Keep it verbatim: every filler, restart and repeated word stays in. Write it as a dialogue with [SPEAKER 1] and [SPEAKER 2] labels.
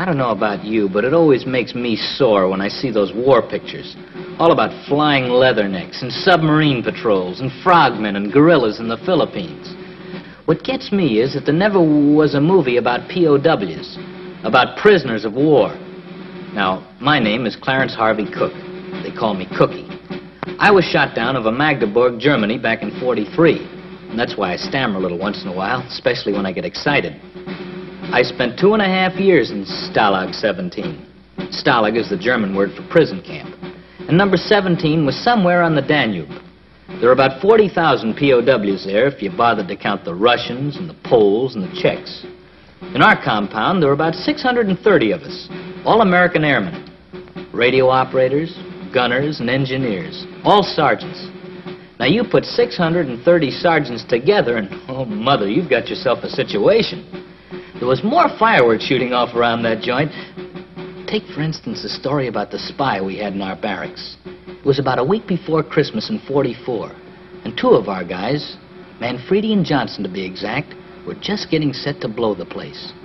[SPEAKER 1] I don't know about you, but it always makes me sore when I see those war pictures. All about flying leathernecks and submarine patrols and frogmen and guerrillas in the Philippines. What gets me is that there never was a movie about P O Ws, about prisoners of war. Now, my name is Clarence Harvey Cook. They call me Cookie. I was shot down over Magdeburg, Germany back in forty-three. And that's why I stammer a little once in a while, especially when I get excited. I spent two and a half years in Stalag seventeen. Stalag is the German word for prison camp. And number seventeen was somewhere on the Danube. There are about forty thousand P O Ws there if you bothered to count the Russians and the Poles and the Czechs. In our compound, there were about six hundred thirty of us, all American airmen. Radio operators, gunners, and engineers, all sergeants. Now, you put six hundred thirty sergeants together, and, oh, mother, you've got yourself a situation. There was more fireworks shooting off around that joint. Take, for instance, the story about the spy we had in our barracks. It was about a week before Christmas in forty-four, and two of our guys, Manfredi and Johnson to be exact, were just getting set to blow the place.